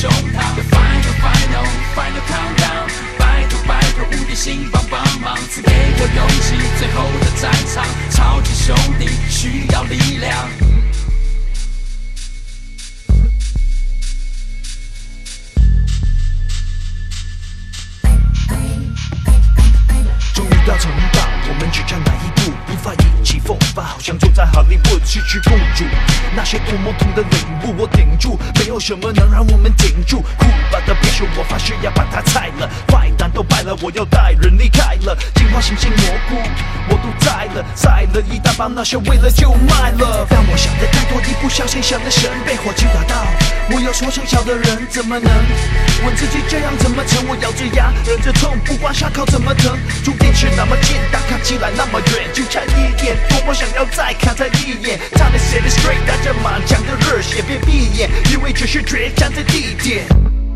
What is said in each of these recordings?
胸膛。The final countdown， 拜托无敌星帮忙，赐给我勇气，最后的战场，超级兄弟需要力量。 终于到城堡，我们只差哪一步？无法一起风发，好像坐在哈利波特失去公主。那些多么痛的领悟，我顶住，没有什么能让我们顶住。酷吧的别说，我发誓要把它拆了。坏蛋都败了，我要带人离开了。进化新鲜蘑菇，我都栽了，栽了一大把那些为了就卖了。但我想的太多，一不小心想的神被火击打到。我要说声小的人怎么能问自己这样怎么成？我咬着牙忍着痛，不管伤口怎么疼。注定是那么近，但看起来那么远，就差一点，多么想要再看他一眼。Time to set it straight， 带着满腔的热血，别闭眼，因为这是决战的地点。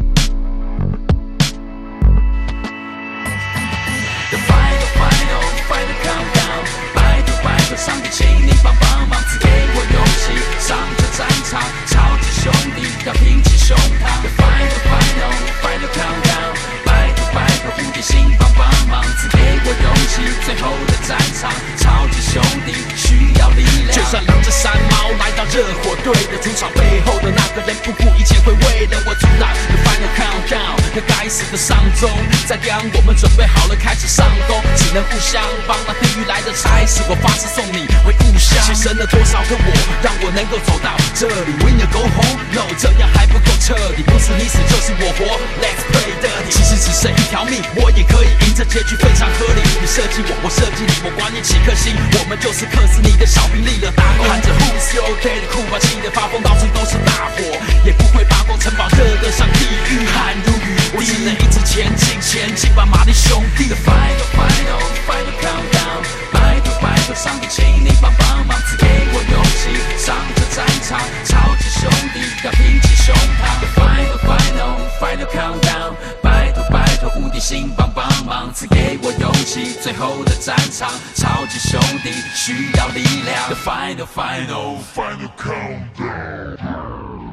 The final countdown， 拜托上帝，请你帮忙，赐给我勇气，上这战场，超级兄弟要挺起胸膛。The final countdown， 拜托无敌星帮忙，赐给我勇气，最后的战场，超级兄弟需要力量。 就算冷着山猫来到热火队的主场，背后的那个人不顾一切会为了我阻挡。The final countdown， 那该死的丧钟在亮，我们准备好了开始上工，只能互相帮。那地狱来的差事，我发誓送你回故乡。牺牲了多少个我，让我能够走到这里。Win or go home， no， 这样还不够彻底，不是你死就是我活。Let's play dirty， 其实只剩一条命，我也可以赢，这结局非常合理。你设计我，我设计你，我管你几颗星，我们就是克死你的小兵，立了大功。喊着 Who's your daddy， 酷吧气得发疯，到处都是大火，也不会罢工，城堡热得像地狱，汗如雨滴。我只能一直前进吧，马力兄弟。 The final countdown， 拜托上帝，请你帮忙，赐给我勇气，上这战场，超级兄弟要挺起胸膛。The final countdown， 拜托无敌星帮忙，赐给我勇气，最后的战场，超级兄弟需要力量。The final countdown。